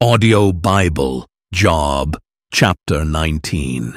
Audio Bible, Job, chapter 19.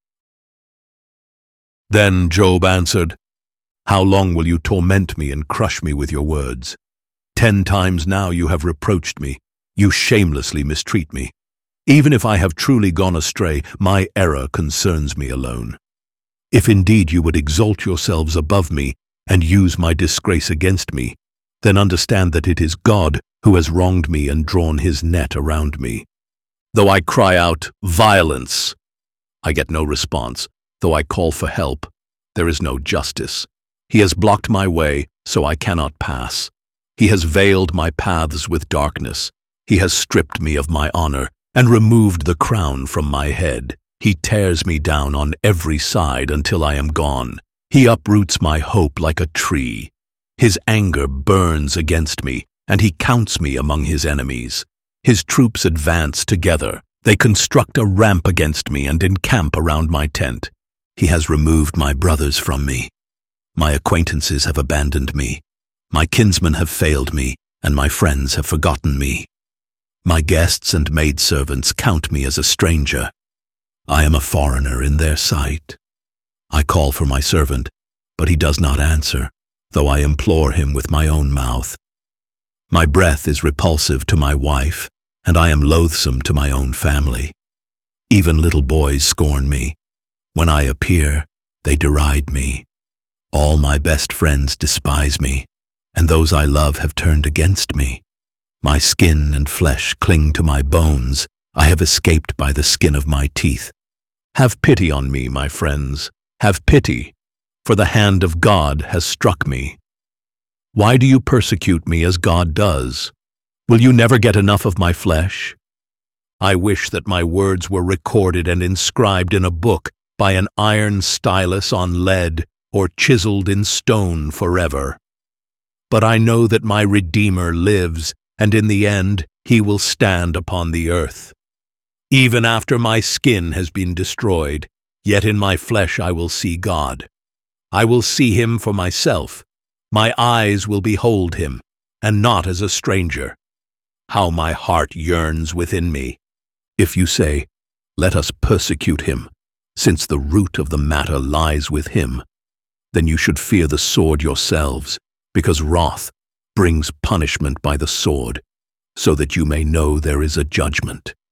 Then Job answered, "How long will you torment me and crush me with your words? 10 times now you have reproached me. You shamelessly mistreat me. Even if I have truly gone astray, my error concerns me alone. If indeed you would exalt yourselves above me and use my disgrace against me, then understand that it is God who has wronged me and drawn his net around me. Though I cry out, 'Violence!' I get no response. Though I call for help, there is no justice. He has blocked my way, so I cannot pass. He has veiled my paths with darkness. He has stripped me of my honor and removed the crown from my head. He tears me down on every side until I am gone. He uproots my hope like a tree. His anger burns against me, and he counts me among his enemies. His troops advance together. They construct a ramp against me and encamp around my tent. He has removed my brothers from me. My acquaintances have abandoned me. My kinsmen have failed me, and my friends have forgotten me. My guests and maidservants count me as a stranger. I am a foreigner in their sight. I call for my servant, but he does not answer, though I implore him with my own mouth. My breath is repulsive to my wife, and I am loathsome to my own family. Even little boys scorn me. When I appear, they deride me. All my best friends despise me, and those I love have turned against me. My skin and flesh cling to my bones. I have escaped by the skin of my teeth. Have pity on me, my friends. Have pity, for the hand of God has struck me. Why do you persecute me as God does? Will you never get enough of my flesh? I wish that my words were recorded and inscribed in a book by an iron stylus on lead or chiseled in stone forever. But I know that my Redeemer lives, and in the end he will stand upon the earth. Even after my skin has been destroyed, yet in my flesh I will see God. I will see him for myself. My eyes will behold him, and not as a stranger. How my heart yearns within me. If you say, 'Let us persecute him,' since the root of the matter lies with him, then you should fear the sword yourselves, because wrath brings punishment by the sword, so that you may know there is a judgment.